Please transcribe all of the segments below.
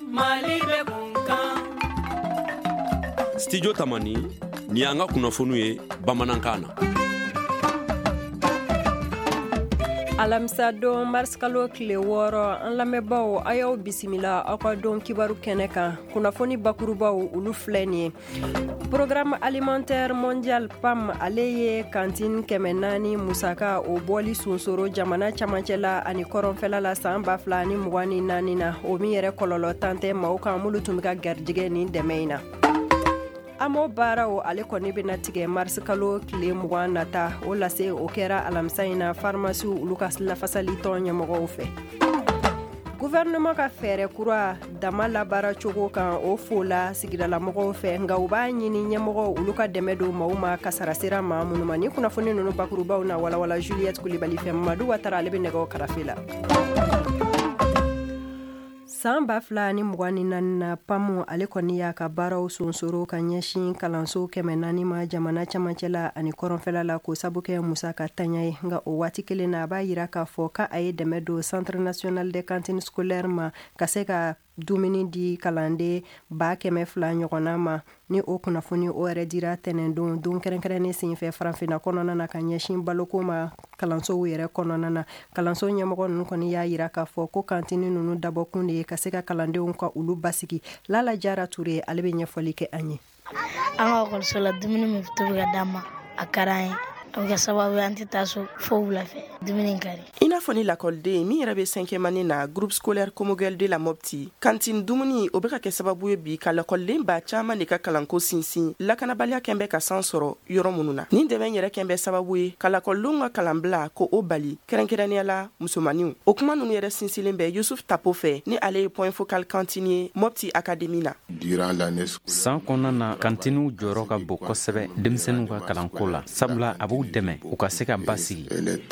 Studio Tamani ni anga kunnafoniw ye bamanankan na. Alamisa don marskalo tile 6 an lamɛnbaaw a y'aw bisimila aw ka don kibaru kɛnɛ kan kunnafoni bakurubaw olu filɛ nin ye. Programme alimentaire mondial PAM ale ye kantine 400 musaka o bɔli sunsoro jamana camancɛla ani kɔrɔnfɛla la san 2024 na o min yɛrɛ kɔlɔlɔ tan tɛ maaw kan minnu tun bɛ ka garijɛgɛ nin dɛmɛ in na. Amo baaraw ale kɔni bɛna tigɛ marsikalo tile 20 nata o lase o kɛra alamisa in na pharmacie olu ka lafasali tɔn ɲɛmɔgɔw fɛ. Gouvernement ka fɛɛrɛ kura dama labaara cogo kan o fola sigidalamɔgɔw fɛ nka u b'a ɲini ɲɛmɔgɔw olu ka dɛmɛ don maaw ma kasara sera maa minnu ma. Ni kunnafoni ninnu bakurubaw na walawala Juliette Kulibali fɛ Mamadu Watara ale bɛ nɛgɛw karafe la. San 2024 na PAM ale kɔni y'a ka baaraw sonsoro ka ɲɛsin kalanso 400 ma jamana camancɛla ani kɔrɔnfɛla la ko sabu kɛ musaka tanya ye nka o waati kelen na a b'a yira k'a fɔ ka a ye dɛmɛ don Centre national de cantine scolaire ma ka se ka dumuni di kalanden 200 ɲɔgɔnna ma. Ni o kunnafoni o yɛrɛ dira tɛnɛndon don kɛrɛnkɛrɛnnen senfɛ farafinna kɔnɔna na ka ɲɛsin baloko ma kalansow yɛrɛ kɔnɔna na. Kalanso ɲɛmɔgɔ ninnu kɔni y'a yira k'a fɔ ko kantini ninnu dabɔkun de ye ka se ka kalandenw ka olu basigi. Lala Jara Ture ale bɛ ɲɛfɔli kɛ an ye. An ka ekɔliso la dumuni min tobi ka d'an ma a ka d'an ye. A bɛ kɛ sababu ye an tɛ taa so fo wula fɛ dumuni kari. I n'a fɔ ni lakɔliden min yɛrɛ bɛ 5e année na groupe scolaire Komogel de la Mopti kantine dumuni o bɛ ka kɛ sababu ye bi ka lakɔliden ba caman de ka kalanko sinsin lakanabaliya kɛn bɛ ka san sɔrɔ yɔrɔ minnu na. Nin dɛmɛ yɛrɛ kɛn bɛ sababu ye ka lakɔlidenw ka kalanbila ko o bali kɛrɛnkɛrɛnnenya la musomaniw. O kuma ninnu yɛrɛ sinsilen bɛ Yusuf Tapo fɛ ni ale ye point focal cantine ye Mopti Academy na. San kɔnɔna na kantiniw jɔyɔrɔ ka bon kosɛbɛ denmisɛnninw ka kalanko la sabula a b'u dɛmɛ u ka se ka basigi.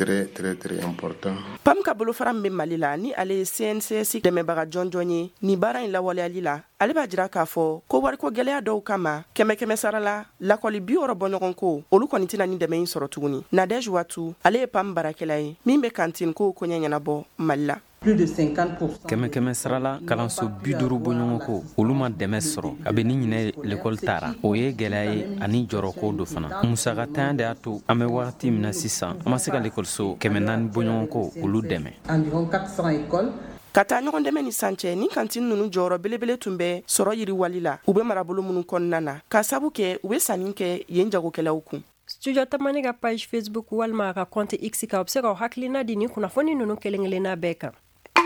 PAM ka bolofara min bɛ Mali la ni ale ye CNCS dɛmɛbaga jɔnjɔn ye ni baara in lawaleyali la ale b'a jira k'a fɔ ko wariko gɛlɛya dɔw kama 100 sara la lakɔli 60 bɔɲɔgɔn ko olu kɔni tɛna ni dɛmɛ in sɔrɔ tuguni. Nadège Watu ale ye PAM baarakɛla ye min bɛ kantine ko koɲɛ ɲɛnabɔ Mali la. Plus de 50%. Kɛmɛ sarala kalanso 50 bɔɲɔgɔn ko olu ma dɛmɛ sɔrɔ a bɛ ni ɲinɛ l'école taara o ye gɛlɛya ye ani jɔrɔko do fana. Musaka tanya de y'a to an bɛ wagati min na sisan an ma se ka l'écoleso 400 bɔɲɔgɔn ko olu dɛmɛ. Environ 400 écoles. Ka taa ɲɔgɔn dɛmɛ ni sancɛ ni kantine ninnu jɔyɔrɔ belebele tun bɛ sɔrɔ yiriwali la u bɛ marabolo minnu kɔnɔna na ka sabu kɛ u bɛ sanni kɛ yen jagokɛlaw kun. Studio Tamani ka page Facebook walima ka compte X ka u bɛ se ka hakilina di ni kunnafoni ninnu kelen-kelenna bɛɛ kan.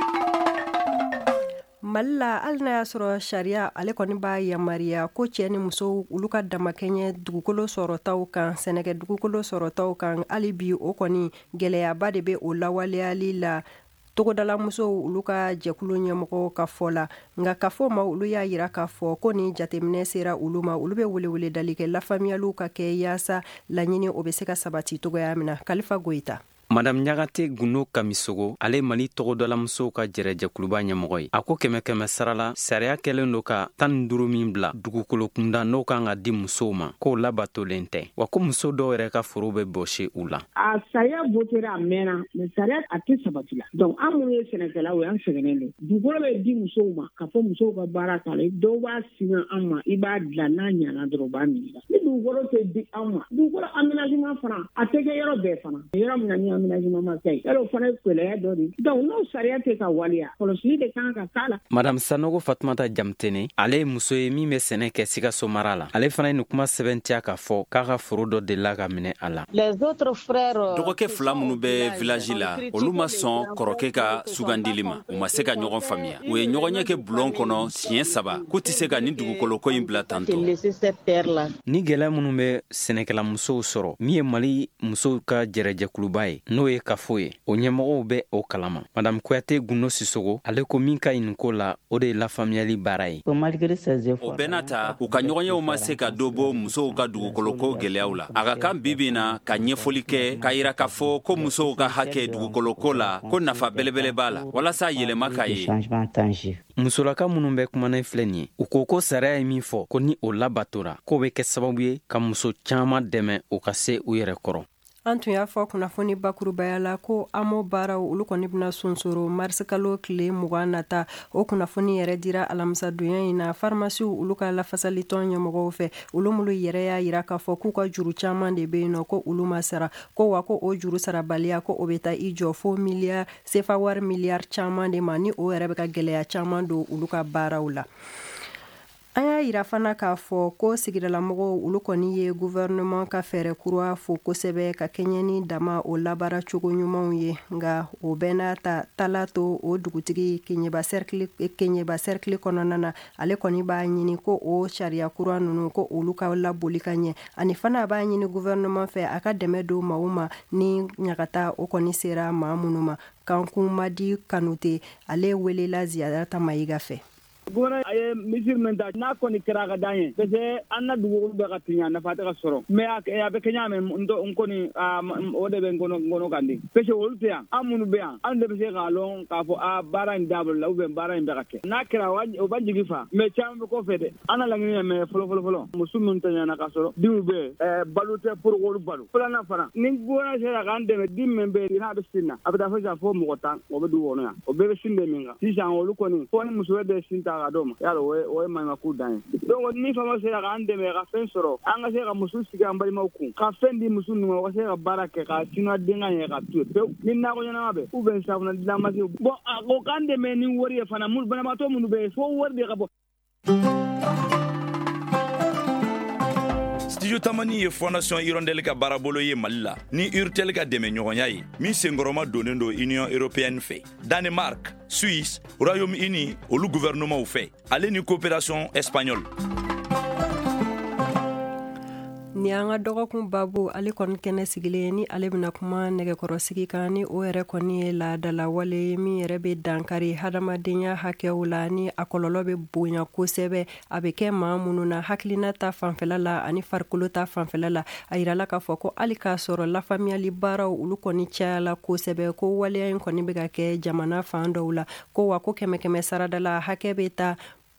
Mali la hali n'a y'a sɔrɔ sariya ale kɔni b'a yamaruya ko cɛ ni muso olu ka damakɛɲɛ dugukolo sɔrɔtaw kan sɛnɛkɛ dugukolo sɔrɔtaw kan hali bi o kɔni gɛlɛyaba de bɛ o lawaleyali la togodala musow olu ka jɛkulu ɲɛmɔgɔw ka fɔ la nka ka fɔ ma olu y'a yira k'a fɔ ko ni jateminɛ sera olu ma olu bɛ welewele dali kɛ lafaamuyaliw ka kɛ yaasa laɲini o bɛ se ka sabati togoya min na. Kalifa Goita. Madame Ɲagate Guno Kamisogo ale Mali tɔgɔdalamusow ka jɛrɛjɛkuluba ɲɛmɔgɔ ye. A ko 100 sarala sariya kɛlen do ka 15 min bila dugukolo kunda n'o kan ka di musow ma k'o labatolen tɛ wa ko muso dɔw yɛrɛ ka foro bɛ bɔsi u la. A sariya votera a mɛnna mais sariya a tɛ sabati la. Donc an minnu ye sɛnɛkɛlaw ye an sɛgɛnnen don. Dugukolo bɛ di musow ma ka fɔ musow ka baara k'a la dɔw b'a singa an ma i b'a dilan n'a ɲana dɔrɔn u b'a minɛ. Ni dugukolo tɛ di an ma dugukolo aménagement fana a tɛ kɛ yɔrɔ bɛɛ fana yɔrɔ min na ni aménagement ma kɛ yɔrɔ fana ye gɛlɛya dɔ de donc n'o sariya tɛ ka waleya kɔlɔsili de kan ka k'a la. Madame Sanogo Fatumata Jamtene ale ye muso ye min bɛ sɛnɛ kɛ Sikaso mara la ale fana ye nin kuma sɛbɛntiya k'a fɔ k'a ka foro dɔ delila ka minɛ a la. Dɔgɔkɛ fila minnu bɛ village la olu ma sɔn kɔrɔkɛ ka sugandili ma u ma se ka ɲɔgɔn faamuya u ye ɲɔgɔn ɲɛ kɛ bulon kɔnɔ siɲɛ 3 k'u tɛ se ka nin dugukoloko in bila tantɔ. Ni gɛlɛya minnu bɛ sɛnɛkɛla musow sɔrɔ min ye Mali musow ka jɛrɛjɛkuluba ye n'o ye kafo ye o ɲɛmɔgɔw bɛ o kalama. Madame Kuyate Guno Sisogo ale ko min ka ɲi nin ko la o de ye lafaamuyali baara ye. O bɛɛ n'a ta u ka ɲɔgɔnyew ma se ka dɔ bɔ musow ka dugukoloko gɛlɛyaw la a ka kan bibi na ka ɲɛfɔli kɛ k'a yira k'a fɔ ko musow ka hakɛ dugukoloko la ko nafa belebele b'a la walasa yɛlɛma k'a ye. Musolaka minnu bɛ kumana filɛ nin ye u ko sariya ye min fɔ ko ni o labatora k'o bɛ kɛ sababu ye ka muso caman dɛmɛ o ka se u yɛrɛ kɔrɔ. an tun y'a fɔ kunnafoni bakurubaya la ko amo baaraw olu kɔni bena sonsoro marisikalo tile 20 nata. O kunnafoni yɛrɛ dira alamisa donya in na farmasiw olu ka lafasalitɔn ɲɛmɔgɔw fɛ. Olu mulu yɛrɛ y'a yira k'a fɔ k'u ka juru caaman de be yen nɔ ko olu ma sara, ko wa ko o juru sarabaliya ko o be taa i jɔ fo miliyar sefa wari miliyar caaman de ma, ni o yɛrɛ be ka gwɛlɛya caaman don olu ka baaraw la. An y'a yira fana k'a fɔ ko sigidalamɔgɔw olu kɔni ye gouvernement ka fɛɛrɛ kura fo kosɛbɛ ka kɛɲɛ ni dama o labara cogo ɲumanw ye, nga o bɛɛ n'a ta tala to o dugutigi Keɲeba cercle kɔnɔna na. Ale kɔni b'a ɲini ko o sariya kura nunu ko olu ka laboli ka ɲɛ, ani fana b'a ɲini gouvernement fɛ a ka dɛmɛ don maaw ma ni ɲagata o kɔni sera maa minnu ma. Kankun Madi Kanute ale welela Ziyarata Mayiga fɛ. Gona ay misir menta na ko ni kira ga danye pese anna dugo be ga tinya na fata ga soro me ya be kenya me ndo ko ni o de be ngono gandi pese wolute ya amunu be an ande be ga lon ka fo a bara ndabul la ube bara be ga ke na kira o ba jigi fa me cham ko fede ana la ngi me folo musumun tanya na ka soro dimu be balute pour wolu balu plana fara ni gona sera ga ande me dimme be na be sinna abda fa ja fo mo ko tan o be du wono ya o be sinde minga si jan wolu ko ni ko ni musuwe de sinta adoma yalo we mai makudan donc ni fama se ga ande me ga fen soro anga se ga musu siga mbali mauku ka fen di musu no ga se ga barake ka tino dinga ye ga tu pe ni na ko nyana be u ben sa na dama se bon ko kande me ni wori fana mul bana ma to mun be fo wori de ga bo. Studio Tamani ye Fondation Hirondelle ka barabolo ye Mali la ni Urtel ka dɛmɛ ɲɔgɔnya ye min senkɔrɔma donnen do Union Européenne fɛ, Danemark, Suisse, Royaume-Uni olu gouvernement fɛ, ale ni coopération espagnole. Ni an ka dɔgɔkun babu ale kɔni kɛnɛ sigilen ni ale bena kuma nɛgɛkɔrɔsigi kan ni o yɛrɛ kɔni ye laadala wale min yɛrɛ be dankari hadamadenya hakɛw la ni a kɔlɔlɔ be bonya kosɛbɛ a be kɛ maa minnu na hakilina ta fanfɛla la ani farikolo ta fanfɛla la. A yirala k'a fɔ ko hali k'a sɔrɔ lafaamuyali baaraw olu kɔni cayala kosɛbɛ ko waleya in kɔni be ka kɛ jamana fan dɔw la, ko wa ko 100 saradala hakɛ be ta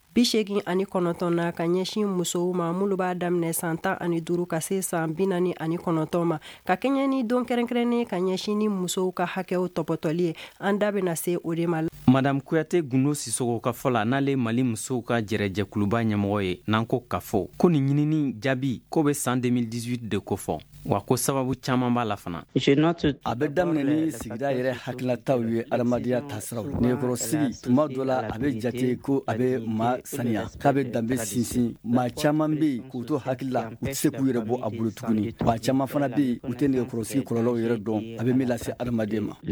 89 na ka ɲɛsin musow ma mulu b'a daminɛ san 15 ka se san 49 ma, ka kɛɲɛ ni don kɛrɛnkɛrɛnnen ka ɲɛsin ni musow ka hakɛw tɔpɔtɔli ye. An da bena se o de ma. Madame Kuyate Gundo Sisogo ka fɔla n'ale Mali musow ka jɛrɛjɛkuluba ɲɛmɔgɔ ye n'an ko ka fɔ ko ni ɲinini jaabi ko be san 2018 de ko fɔ wa ko sababu caaman b'a la fana. A bɛ daminɛ ni sigida yɛrɛ hakilinataw ye adamadenya taasiraw la. Nɛgɛkɔrɔsigi tuma dɔ la a bɛ jate ko a bɛ maa saniya k'a bɛ danbe sinsin. Maa caaman be yen k'u to hakili la u tɛ se k'u yɛrɛ bɔ a bolo tuguni. Maa caaman fana be yen u tɛ nɛgɛkɔrɔsigi kɔlɔlɔw yɛrɛ dɔn a bɛ min lase adamaden ma.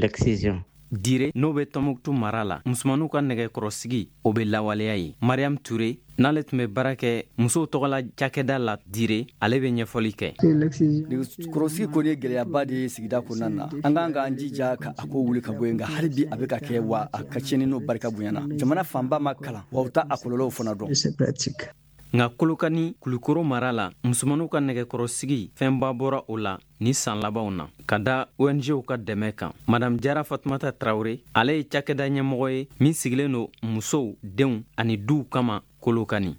Dire n'o be Tɔnbukutu mara la musomanuw ka nɛgɛkɔrɔsigi o be lawaleya ye. Mariam Ture n'ale tun be baara kɛ musow tɔgɔla cakɛda la Dire ale be ɲɛfɔli kɛ. Nɛgɛkɔrɔsigi kɔni ye gwɛlɛyaba de ye sigida kɔnɔna na. An k'an k'an jija ka a ko wuli ka bɔ yen nka hali bi a be ka kɛ wa a ka tiɲɛni n'o barika bonyana. Jamana fanba ma kalan wa u ta a kɔlɔlɔw fana dɔn. Nga Kolokani Kulikoro mara la musomanuw ka nɛgɛkɔrɔsigi fɛnba bɔra o la ni san labanw na ka da ONG ka dɛmɛ kan. Madame Jara Fatumata Traoré ale ye cakɛda ɲɛmɔgɔ ye min sigilen do musow, denw ani duw kama Kolokani.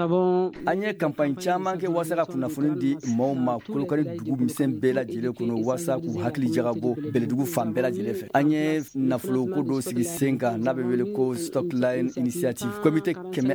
An ye campagne caaman kɛ waasa ka kunnafoni di maaw ma Kolokani dugu misɛn bɛɛ lajɛlen kɔnɔ waasa k'u hakili jagabɔ Bɛlɛdugu fan bɛɛ lajɛlen fɛ. An ye nafoloko dɔ sigi sen kan n'a bɛ wele ko Stockline Initiative. Komite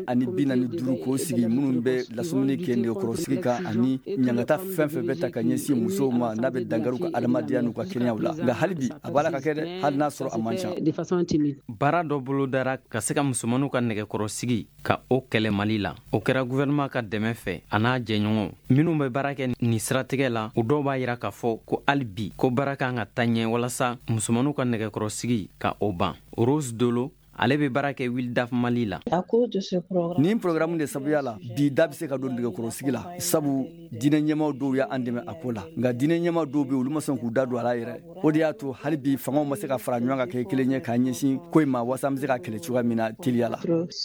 145 k'o sigi minnu bɛ lasumuni kɛ nɛgɛkɔrɔsigi kan ani ɲangata fɛn fɛn bɛ ta ka ɲɛsin musow ma n'a bɛ dangaru ka adamadenya n'u ka kɛnɛyaw la. Nka hali bi a b'a la ka kɛ dɛ hali n'a sɔrɔ a man ca. Baara dɔ bolodara ka se ka musomanuw ka nɛgɛkɔrɔsigi ka o kɛlɛ Mali la. O kɛra gouvernement ka dɛmɛ fɛ a n'a jɛɲɔgɔnw minnu bɛ baara kɛ ni siratigɛ la. O dɔw b'a yira k'a fɔ ko hali bi ko baara kan ka taa ɲɛ walasa musomanuw ka nɛgɛkɔrɔsigi ka o ban. Rose Dolo ale be baara kɛ Wildaf Mali la. Nin programme de sabuya la bi da be se ka don nɛgɛkɔrɔsigi la sabu diinɛ ɲɛmaw dɔw y'an dɛmɛ a ko la nka diinɛ ɲɛmaw dɔw be olu ma sɔn k'u da don a la yɛrɛ. O de y'a to hali bi fangaw ma se ka fara ɲɔgɔn ka kɛ kelen ɲɛ k'a ɲɛsin ko in ma waasa an be se ka kɛlɛ cogoya min na teliya la.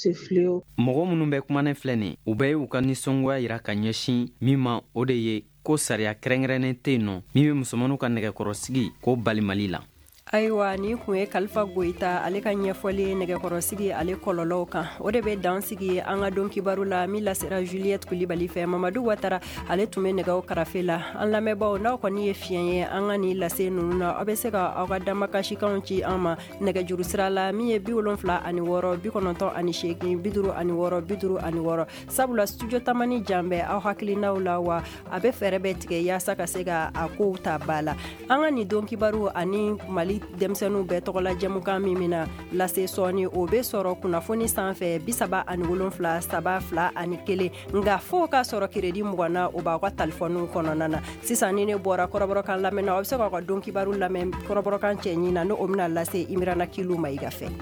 Mɔgɔ minnu bɛ kumanen filɛ nin u bɛ y'u ka nisɔngoya yira ka ɲɛsin min ma o de ye ko sariya kɛrɛnkɛrɛnnen tɛ yen nɔ min be musomanuw ka nɛgɛkɔrɔsigi k'o bali Mali la. Ayiwa ni kun ye Kalifa Goyita ale ka ɲɛfɔli nɛgɛkɔrɔsigi ale kɔlɔlɔw kan o de bɛ dansigi an ka don kibaru la min lasera Juliette Kulibali fɛ Mamadu Watara ale tun bɛ nɛgɛw karafe la an lamɛnbaaw n'aw kɔni ye fiɲɛ ye an ka ni lase ninnu na aw bɛ se ka aw ka damakasikanw ci an ma nɛgɛjuru sira la min ye 76 98 56 56 sabula studio tamani janbɛ aw hakilinaw la wa a bɛ fɛrɛ bɛ tigɛ yaasa ka se ka a kow ta ba la an ka ni don kibaru ani Mali denmisɛnninw bɛɛ tɔgɔla jɛmukan min mina lase sɔɔni o bɛ sɔrɔ kunnafoni sanfɛ 37 3 2 1 nga fo ka sɔrɔ kiredi mugana o b'aw ka telefɔniw kɔnɔna na sisan ni ne bɔra kɔrɔbɔrɔkan lamɛn na aw bɛ se ka don kibaru lamɛn kɔrɔbɔrɔkan cɛ ɲin na ni o bɛna lase Imirana Kilu ma i ka fɛ.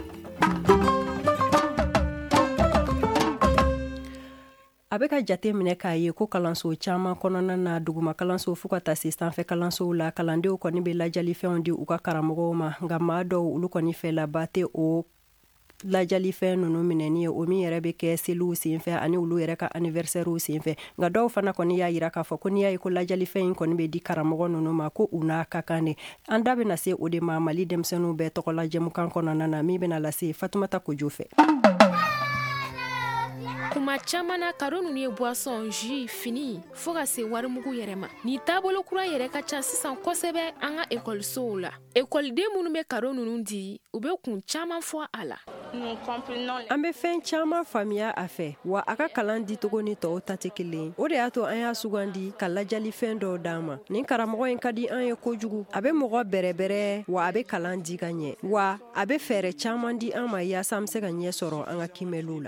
A bɛ ka jate minɛ k'a ye ko kalanso caman kɔnɔna na duguma kalanso fo ka taa se sanfɛ kalansow la kalandenw kɔni bɛ lajalifɛnw di u ka karamɔgɔw ma nka maa dɔw olu kɔni fɛ laba tɛ o lajalifɛn ninnu minɛni ye o min yɛrɛ bɛ kɛ seliw senfɛ ani olu yɛrɛ ka anniversaires senfɛ nka dɔw fana kɔni y'a yira k'a fɔ ko n'i y'a ye ko lajalifɛn in kɔni bɛ di karamɔgɔ ninnu ma ko u n'a ka kan de an da bɛna se o de ma Mali denmisɛnninw bɛɛ tɔgɔla jɛmukan kɔnɔna na min bɛna lase Fatumata Kojo fɛ. Kuma caman na kado ninnu ye boisson, jus, fini fo ka se warimugu yɛrɛ ma. Ni taabolo kura yɛrɛ ka ca sisan kosɛbɛ an ka ekɔlisow la. Ekɔliden minnu bɛ kado ninnu di, u bɛ kun caman fɔ a la. An bɛ fɛn caman faamuya a fɛ wa a ka kalan di togo ni tɔw ta tɛ kelen. O de y'a to an y'a sugandi ka lajalifɛn dɔw d'an ma. Nin karamɔgɔ in ka di an ye kojugu. A bɛ mɔgɔ bɛrɛbɛrɛ wa a bɛ kalan di ka ɲɛ. Wa a bɛ fɛɛrɛ caman di an ma yaasa an bɛ se ka ɲɛ sɔrɔ an ka kimɛliw la.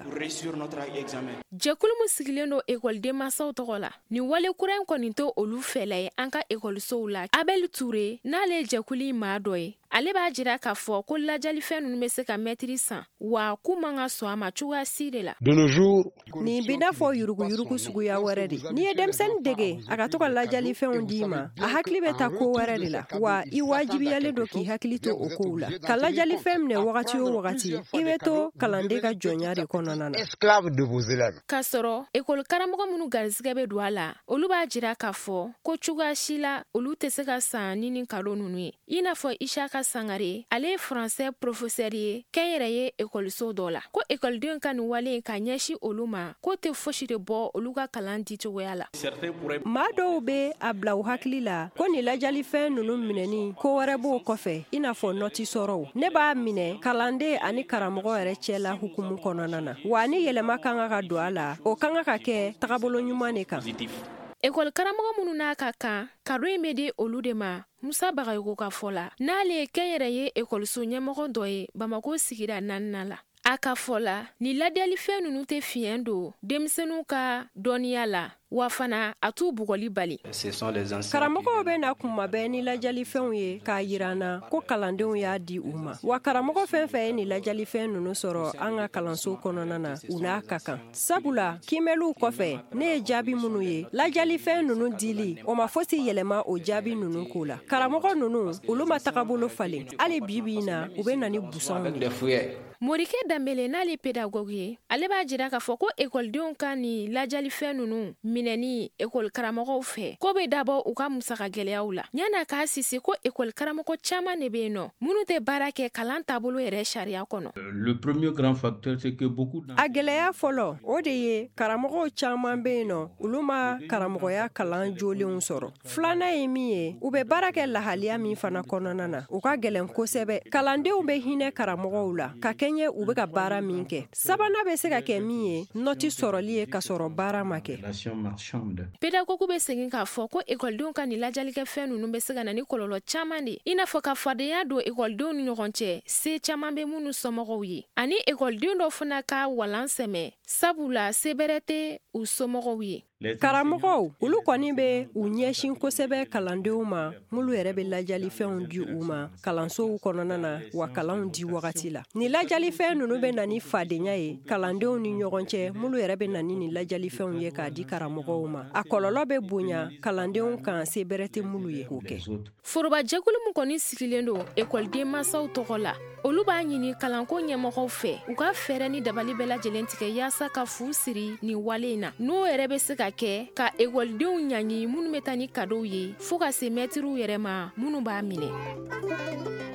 Jɛkulu min sigilen don ekɔliden masaw tɔgɔ la. Ni wale kura in kɔni to olu fɛla ye an ka ekɔlisow la. Abel Toure n'ale ye jɛkulu in maa dɔ ye. Ale b'a jira k'a fɔ ko lajalifɛn ninnu bɛ se ka mɛtiri san wa k'u man ka sɔn a ma cogoya si de la. Nin bɛ n'a fɔ yuruguyurugu suguya wɛrɛ de. N'i ye denmisɛnnin dege a ka to ka lajalifɛnw d'i ma a hakili bɛ taa ko wɛrɛ de la wa i wajibiyalen don k'i hakili to o kow la. Ka lajalifɛn minɛ wagati o wagati i bɛ to kalanden ka jɔnya de kɔnɔna na. K'a sɔrɔ ekɔli karamɔgɔ minnu garisɛgɛ bɛ don a la olu b'a jira k'a fɔ ko cogoya si la olu tɛ se ka san ni nin kado ninnu ye. I n'a fɔ Ishaka Sangare ale ye français professeur ye kɛnyɛrɛ ye ekɔliso dɔ la ko ekɔlidenw ka nin wale ka ɲɛsi olu ma ko tɛ fosi de bɔ olu ka kalan di cogoya la. Maa dɔw bɛ a bila u hakili la ko nin lajalifɛn ninnu minɛni ko wɛrɛ b'o kɔfɛ i n'a fɔ nɔti sɔrɔw. Ne b'a minɛ kalanden ani karamɔgɔ yɛrɛ cɛla hukumu kɔnɔna na wa ni yɛlɛma kan ka don a la o kan ka kɛ tagabolo ɲuman de kan. Ekɔli karamɔgɔ minnu n'a ka kan kado in bɛ di olu de ma Musa Bagayogo ka fɔ la n'ale ye kɛnyɛrɛ ye ekɔliso ɲɛmɔgɔ dɔ ye Bamako sigida 4nan la. A ka fɔ la ni ladiyalifɛn ninnu tɛ fiɲɛ don denmisɛnninw ka dɔnniya la wa fana a t'u bugɔli bali. Karamɔgɔw bɛ na kuma bɛɛ ni lajalifɛnw ye k'a yirana ko kalandenw y'a di u ma wa karamɔgɔ fɛn fɛn ye ni lajalifɛn ninnu sɔrɔ an ka kalanso kɔnɔna na u n'a ka kan sabula kimɛliw kɔfɛ ne ye jaabi minnu ye lajalifɛn ninnu dili o ma fosi yɛlɛma o jaabi ninnu ko la karamɔgɔ ninnu olu ma tagabolo falen hali bibi na u bɛ na ni busanw ye. Morike Dambele n'ale pédagogue ye ale b'a jira k'a fɔ ko ekɔlidenw ka ni lajalifɛn ninnu minɛni ekɔli karamɔgɔw fɛ ko bɛ dabɔ u ka musaka gɛlɛyaw la yan'a k'a sisi ko ekɔli karamɔgɔ caman de bɛ yen nɔ minnu tɛ baara kɛ kalan taabolo yɛrɛ sariya kɔnɔ. A gɛlɛya fɔlɔ o de ye karamɔgɔw caman bɛ yen nɔ olu ma karamɔgɔya kalan jolenw sɔrɔ. Filanan ye min ye u bɛ baara kɛ lahaliya min fana kɔnɔna na u ka gɛlɛn kosɛbɛ kalandenw bɛ hinɛ karamɔgɔw la ka kɛɲɛ u bɛ ka baara min kɛ. Sabanan bɛ se ka kɛ min ye nɔti sɔrɔli ye ka sɔrɔ baara ma kɛ. Pédagogue bɛ segin k'a fɔ ko ekɔlidenw ka ni lajalikɛfɛn ninnu bɛ se ka na ni kɔlɔlɔ caman de i n'a fɔ ka fadenya don ekɔlidenw ni ɲɔgɔn cɛ se caman bɛ minnu somɔgɔw ye ani ekɔliden dɔ fana ka walan sɛmɛ sabula se bɛrɛ tɛ u somɔgɔw ye. Karamɔgɔw olu kɔni bɛ u ɲɛsin kosɛbɛ kalandenw ma minnu yɛrɛ bɛ lajalifɛnw di u ma kalansow kɔnɔna na wa kalanw di wagati la. Ni lajalifɛn ninnu bɛ na ni fadenya ye kalandenw ni ɲɔgɔn cɛ minnu yɛrɛ bɛ na ni lajalifɛnw ye k'a di karamɔgɔw ma. A kɔlɔlɔ bɛ bonya kalandenw kan se bɛrɛ tɛ minnu ye k'o kɛ. Foroba jɛkulu min kɔni sigilen don ekɔliden masaw tɔgɔ la olu b'a ɲini kalanko ɲɛmɔgɔw fɛ u ka fɛɛrɛ ni dabali bɛɛ lajɛlen tigɛ yaasa ka fu siri ni wale in na n'o yɛrɛ bɛ se ka kɛ ka ekɔlidenw ɲaɲi minnu bɛ taa ni kadow ye fo ka se mɛtiriw yɛrɛ ma minnu b'a minɛ.